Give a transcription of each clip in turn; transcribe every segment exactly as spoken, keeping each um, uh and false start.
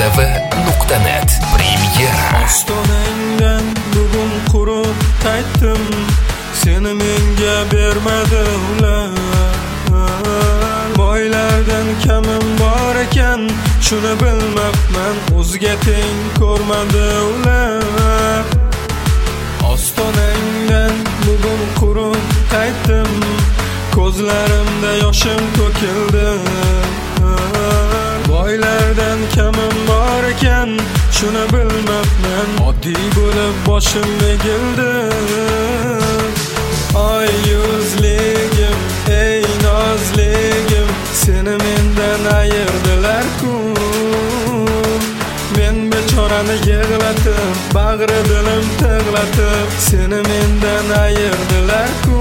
mustv nuqta net Premyera. Ostonangdan bugun qurib qaytdim, seni menga bermadi ular. Boylardan kamim bor ekan, shuni bilmabman, o'zga teng ko'rmadi ular. Ostonangdan bugun qurib qaytdim, ko'zlarimda yoshim to'kildi. Boylardan kamim bor ekan, shuni bilmabman, oddiy bo'lib boshim egildi. Oy yuzligim, ey nozligim, seni mendan ayirdilar-ku. Men bechorani yig'latib, bag'ri dilim tig'latib, seni mendan ayirdilar-ku.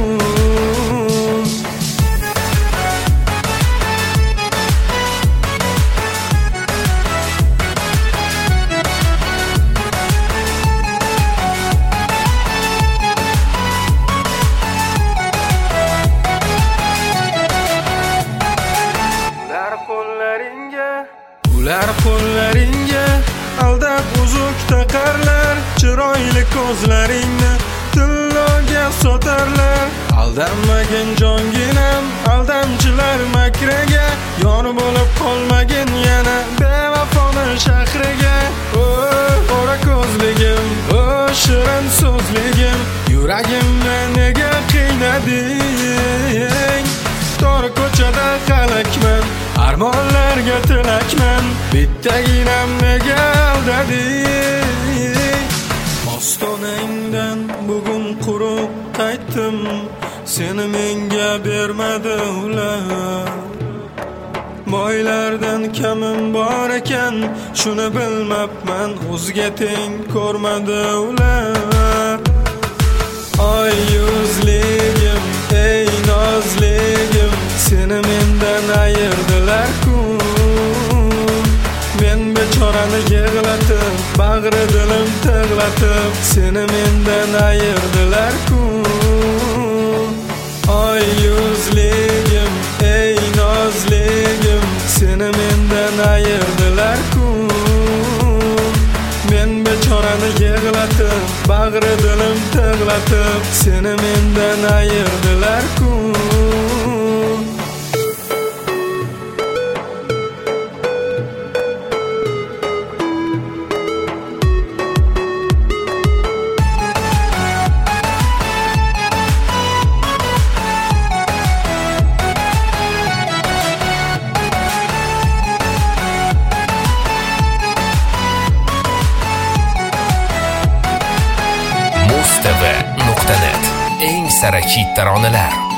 Ular qo'llaringga aldab uzuk taqarlar, chiroyli ko'zlaringni tilloga sotarlar. Aldanmagin jonginam, aldamchilar makriga, yor bo'lib qolmagin yana bevafoni shahriga. O qora ko'zligim, o shirin so'zligim, yuragimni nega qiynading? Tor ko'chada qalakman, armonlarga tilakman, bittaginam nega aldading? Ostonangdan bugun qurib qaytdim, seni menga bermadi ular. Boylardan kamim bor ekan, shuni bilmabman, o'zga teng ko'rmadi ular. Oy yuzligim, ey nozligim, seni mendan ayirdilar-ku. Men bechorani yig'latib, bag'ri dilim tig'latib, seni mendan ayirdilar-ku. Oy yuzligim, ey nozligim, seni mendan ayirdilar-ku. Men bechorani yig'latib, bag'ri dilim tig'latib, seni mendan ayirdilar-ku. mustv nuqta net eng sara hit taronalar.